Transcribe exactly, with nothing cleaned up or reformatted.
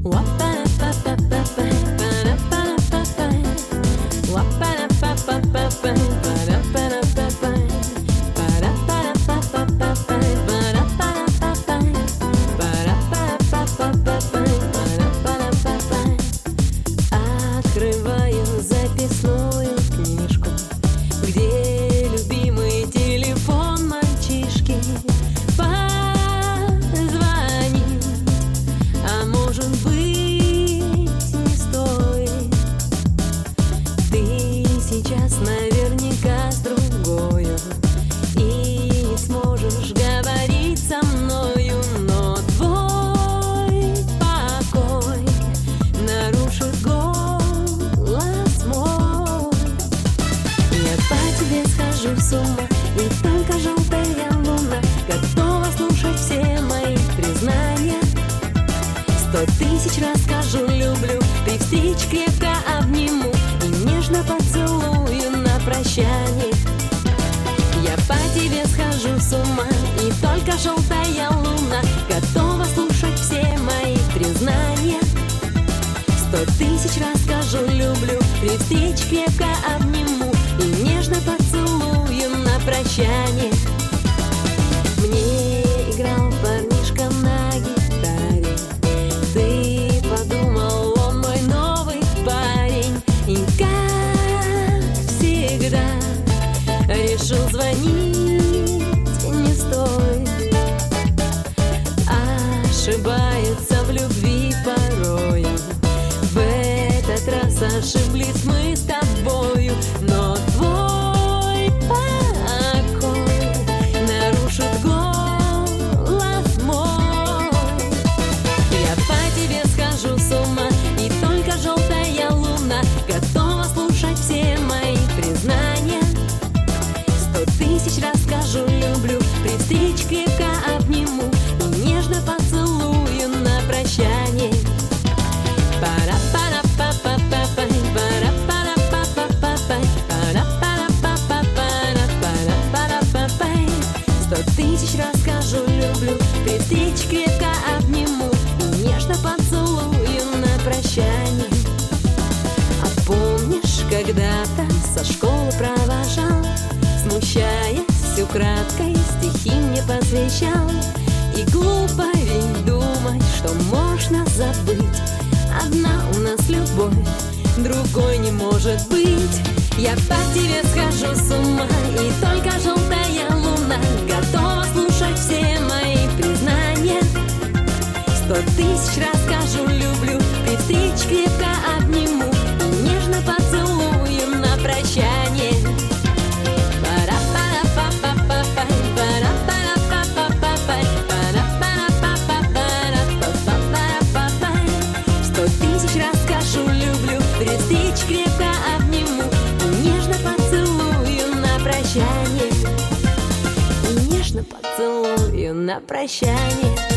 Открываю записную книжку, где любимый телефон мальчишки. Позвонить, а может быть не стоит. Ты сейчас наверняка с другою и не сможешь говорить со мною, но твой покой нарушит голос мой. Я по тебе схожу с ума, и только желтая луна готова слушать все мои признания. Сто тысяч раз скажу люблю, при встрече крепко обниму и нежно поцелую на прощание. Я по тебе схожу с ума, и только желтая луна готова слушать все мои признания. Сто тысяч раз скажу люблю, при встрече крепко обниму и нежно поцелую на прощание. Мне играл парнишка на гитаре, ты подумал, он мой новый парень, и как всегда решил звонить не стоит. Ошибается в любви порою, в этот раз ошиблись мы с тобою, но твой покой нарушит голос мой. Я по тебе схожу с ума, и только желтая луна готова слушать все мои признания. Сто тысяч раз скажу люблю, при встрече крепко обниму и нежно поцелую на прощание. Пара-пара-па-па-па-пай, пара-пара-па-па-па-пай, пара-пара-па-па-пара-пара-па-пай. Сто тысяч раз скажу люблю, при встрече крепко обниму и нежно поцелую на прощание. А помнишь, когда-то со школы провожал, смущаясь украдкой, стихи мне посвящал? И глупо ведь думать, что можно забыть. Одна у нас любовь, другой не может быть. Я по тебе схожу с ума, и только желтая луна готова слушать все мои признания. Сто тысяч раз скажу люблю, при встрече крепко обниму и нежно поцелую на прощание. Пара-пара-па-па-па-пай, пара-пара-па-па-па-пай, пара-пара-па-па-пара-па-пара-па-пай. Сто тысяч раз скажу люблю, при встрече крепко обниму и нежно поцелую на прощание. И нежно поцелую на прощание.